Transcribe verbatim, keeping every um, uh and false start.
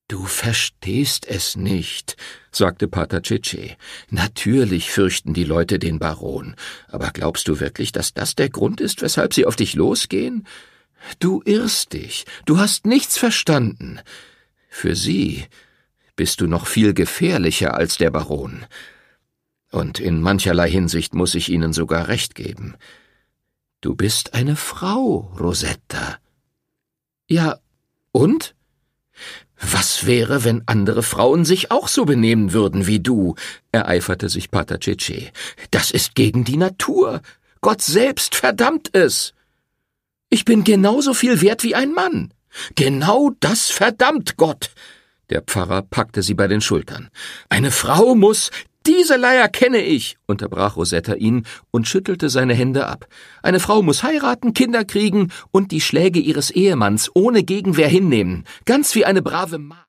»Du verstehst es nicht«, sagte Pater Tschitsché. »Natürlich fürchten die Leute den Baron, aber glaubst du wirklich, dass das der Grund ist, weshalb sie auf dich losgehen? Du irrst dich, du hast nichts verstanden. Für sie bist du noch viel gefährlicher als der Baron. Und in mancherlei Hinsicht muss ich ihnen sogar recht geben. Du bist eine Frau, Rosetta.« »Ja, und? Was wäre, wenn andere Frauen sich auch so benehmen würden wie du?« ereiferte sich Pater Tschitsché. »Das ist gegen die Natur. Gott selbst verdammt es. Ich bin genauso viel wert wie ein Mann. Genau das verdammt Gott!« Der Pfarrer packte sie bei den Schultern. »Eine Frau muss...« »Diese Leier kenne ich«, unterbrach Rosetta ihn und schüttelte seine Hände ab. »Eine Frau muss heiraten, Kinder kriegen und die Schläge ihres Ehemanns ohne Gegenwehr hinnehmen, ganz wie eine brave Magd.«